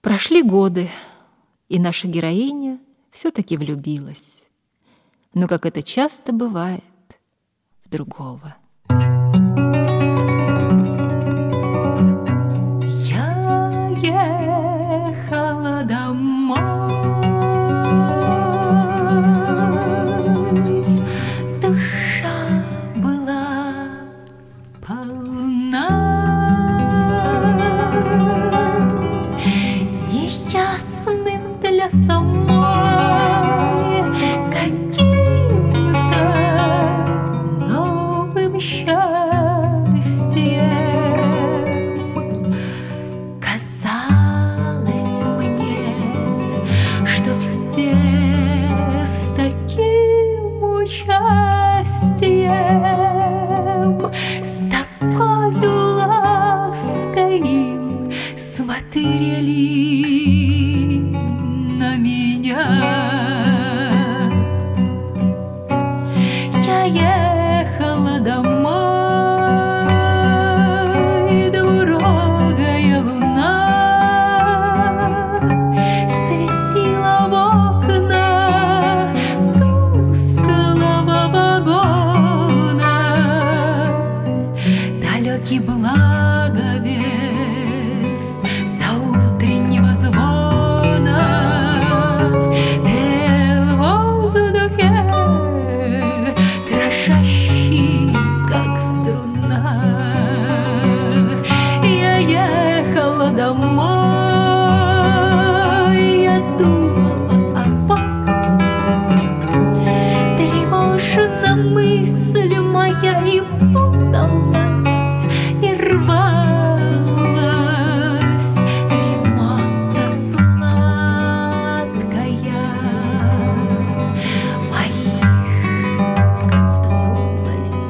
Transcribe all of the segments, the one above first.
Прошли годы, и наша героиня все-таки влюбилась. Но, как это часто бывает, в другого. Я ехала домой, душа была полна, неясным для самой каким-то новым счастьем. Казалось мне, что все с таким участием, с такою лаской смотрели на меня. Я ехала домой, двурогая луна светила в окна тусклого вагона. Далекий благовест заутреннего звона пел в воздухе, дрожащий, как струна. Я ехала домой, я думала о вас. Тревожна мысль моя и путалась, и рвалась дремота сладкая моих коснулась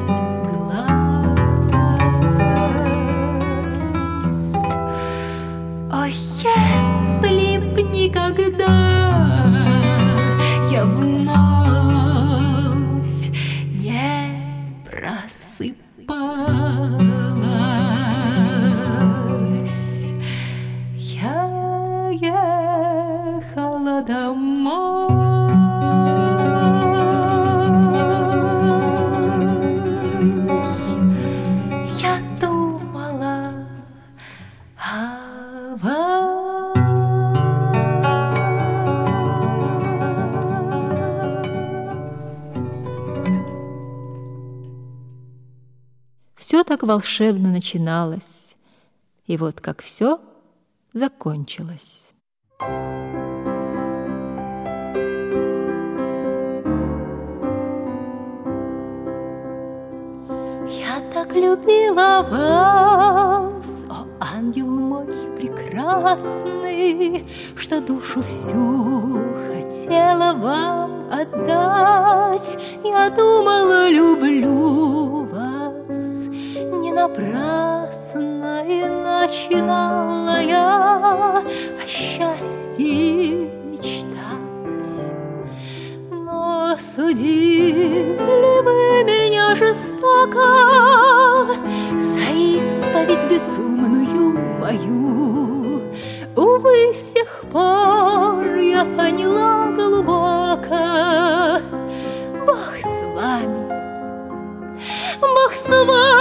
глаз. О, если б никогда я вновь не просыпалась. Я ехала домой. Я думала о Все так волшебно начиналось, и вот как все закончилось. Я так любила вас, о ангел мой прекрасный, что душу всю хотела вам отдать. Я думала, люблю вас не напрасно, и начинала я о счастье мечтать. Но судили вы меня жестоко за исповедь безумную мою. Увы, с тех пор я поняла глубоко: Бог с вами, Бог с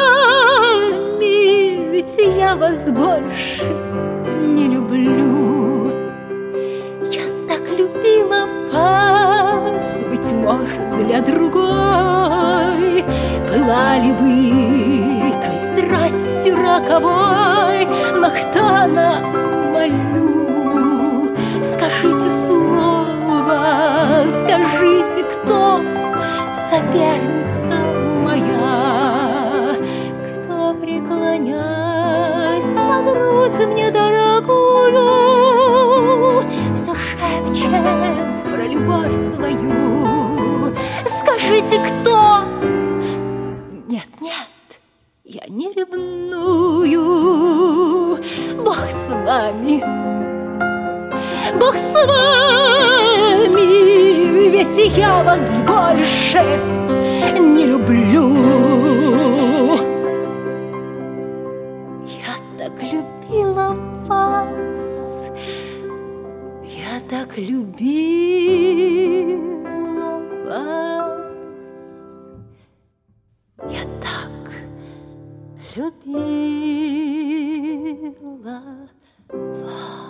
вами, ведь я вас больше не люблю. Я так любила вас, быть может, для другой. Пылали вы той страстью роковой, но кто она, молю, скажите слово, скажите, кто соперница моя, кто, преклонясь на грудь мне дорогую, все шепчет про любовь свою. Скажите, кто? Нет, нет, я не ревную. Бог с вами, Бог с вами, ведь я вас больше не люблю. Я так любила вас, так любила вас, я так любила вас.